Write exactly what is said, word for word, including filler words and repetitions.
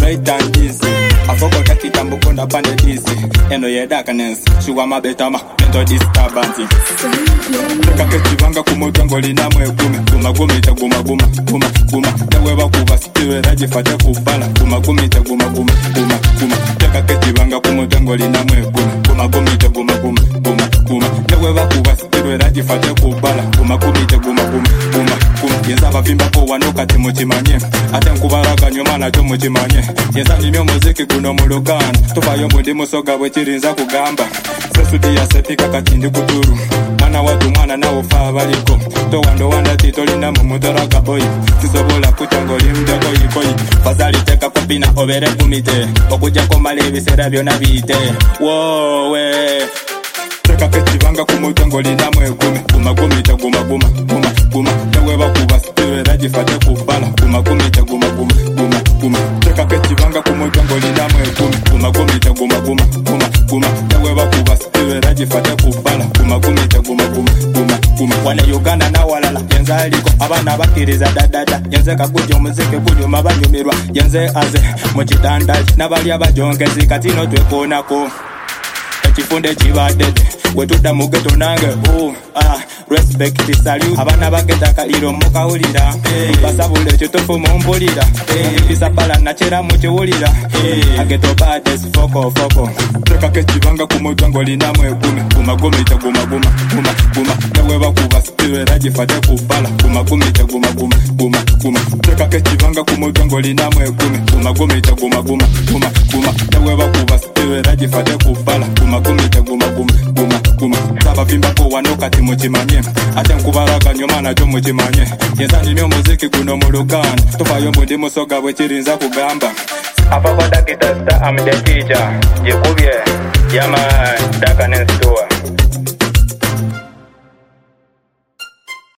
light and easy. I forgot that it and book on the planet easy. And no yeah darkness, she want my better ma, mental disturbance. Kakechivanga kumutango lina mwe gume, guma gumita guma guma, guma guma. Teweba kuba stiwe raji fate kubala, guma gumita guma guma, guma guma. Kakechivanga kumutango lina mwe gume, guma gumita guma guma, guma guma. Teweba kuba stiwe raji fate kubala, guma gumita guma guma, guma guma. Yenza bavimba ko wanoka timuchimanye, ate nkubaraga nyoma na tomuchimanye. Yenza nimyo muziki kuno mulugana, tufayo mwindi musoga bwechirinza kugamba. Sesudi ya sepika katindi kuturu, mwana watu mwana na ufa baliko. To wando wanda titolina mumutaraka boy, tisobola kuchangoli mdeko yikoi. Fazali teka kopina obere kumite, okuja komale visera vyona vite. Wowe Teka kechivanga kumutango lina mwe gume, guma gumita guma guma, guma guma. Teweba kuba stiwe raji fate kubala, guma gumita guma guma, guma guma. Teka kechivanga kumutango lina mwe gume, guma gumita guma guma, guma guma. Teweba kuba stiwe raji fate kubala, guma gumita guma guma, guma guma. Wane Uganda na walala, yenze aliko, abana bakiriza dadada. Yenze kakujo muzike kujo mabanyumirwa, yenze aze, mochitandaji. Nabali abajongezi katino twekonako. Chifunde chibadede wetuda mugeto nange oh ah respect salute abana bagenda kaliro mukawulira hey. Basabule chitofu mumbulira hey. Isabala nachera muchiwulira hey. Ageto bades foko foko Teka kechivanga kumutango lina mwe gume guma gumita guma guma guma guma Teweba kuba stiwe raji fate kubala guma gumita guma guma guma guma Teka kechivanga kumutango lina mwe gume guma gumita guma guma guma guma Teweba kuba stiwe raji fate kubala guma gumita guma guma guma guma Saba vimba ko wanoka timuchimanye ate nkubaraga nyoma na tomuchimanye Yenza nimyo muziki kuno mulugana tufayo mwindi musoga bwechirinza kugamba Afa kwa dakitasta I'm the teacher Jekubye Yama Darkness Tour